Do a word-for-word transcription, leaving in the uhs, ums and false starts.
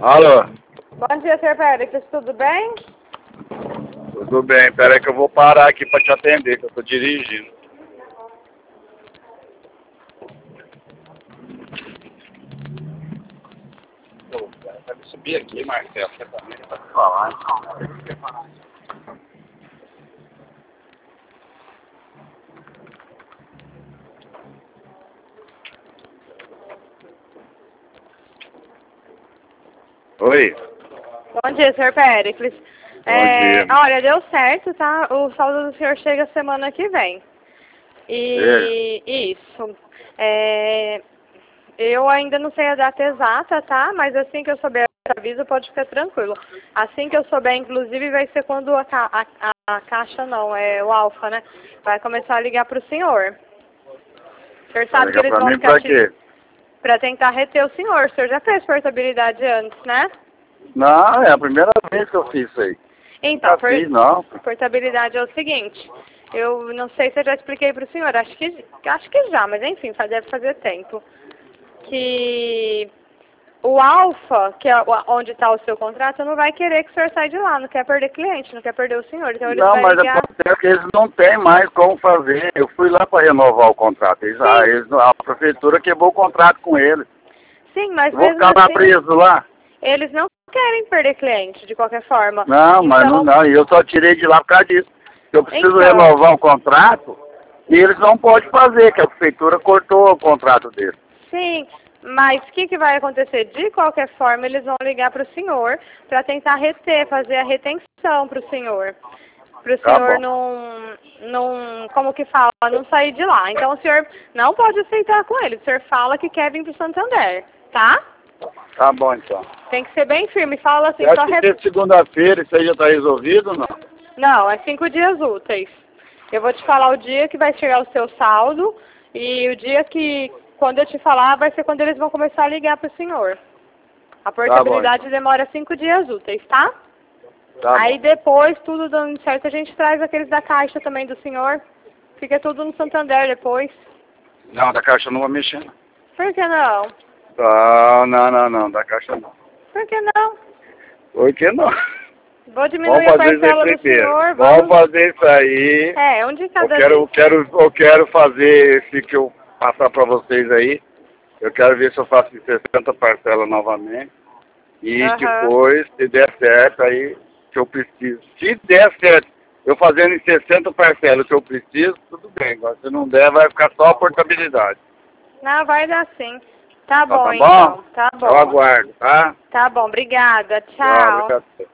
Alô? Bom dia, senhor Pérez, tudo bem? Tudo bem, peraí que eu vou parar aqui pra te atender, que eu tô dirigindo. Pô, cara, vai subir aqui, Marcelo, você também pra te falar. Oi. Bom dia, senhor Péricles. Bom É, dia. olha, deu certo, tá? O saldo do senhor chega semana que vem. E isso. É, eu ainda não sei a data exata, tá? Mas assim que eu souber o aviso, pode ficar tranquilo. Assim que eu souber, inclusive, vai ser quando a, ca a, a, a caixa não, é o Alfa, né? Vai começar a ligar pro senhor. O senhor Vai sabe que ligar eles pra vão mim ficar pra te... quê? Pra tentar reter o senhor. O senhor já fez portabilidade antes, né? Não, é a primeira vez que eu fiz isso aí. Então, Nunca por, fiz, não. portabilidade é o seguinte, eu não sei se eu já expliquei para o senhor, acho que, acho que já, mas enfim, deve fazer tempo, que o Alfa, que é onde está o seu contrato, não vai querer que o senhor saia de lá, não quer perder cliente, não quer perder o senhor, então eles Não, vão mas ligar... acontece que eles não têm mais como fazer. Eu fui lá para renovar o contrato. Eles, a, eles, a prefeitura quebrou o contrato com eles. Sim, mas Eu vou mesmo ficar lá assim, preso lá? eles não querem perder cliente, de qualquer forma. Não, mas não, Então, não. E eu só tirei de lá por causa disso. Eu preciso então, renovar o contrato e eles não podem fazer, que a prefeitura cortou o contrato deles. sim, mas o que, que vai acontecer? De qualquer forma, eles vão ligar para o senhor para tentar reter, fazer a retenção para o senhor. Para o Tá senhor bom. não, não, como que fala, não sair de lá. Então o senhor não pode aceitar com ele. O senhor fala que quer vir para o Santander, tá? Tá bom, então. Tem que ser bem firme. Fala assim, Você só acha que re... até segunda-feira isso aí já está resolvido ou não? Não, é cinco dias úteis. Eu vou te falar o dia que vai chegar o seu saldo e o dia que, quando eu te falar, vai ser quando eles vão começar a ligar para o senhor. A portabilidade Tá bom, então. demora cinco dias úteis, tá? Tá Aí bom. depois, tudo dando certo, a gente traz aqueles da caixa também do senhor. Fica tudo no Santander depois. Não, da caixa eu não vou mexer, não. Por que não? Não, não, não, não, da caixa não. Por que não? Por que não? Vou Vamos diminuir a fazer isso aí parcela do primeiro. senhor, Vamos vamos... fazer isso aí. É, um de Eu cada quero, eu vez. quero, eu quero fazer esse que eu passar para vocês aí. Eu quero ver se eu faço em sessenta parcelas novamente. E Aham. depois, se der certo, aí que eu preciso. Se der certo, eu fazendo em sessenta parcelas que eu preciso, tudo bem. Agora, se não der, vai ficar só a portabilidade. Não, vai dar sim. Tá Tá, bom, tá bom? então. Tá Eu bom. aguardo, tá? Tá bom, obrigada. Tchau, Tchau. obrigado.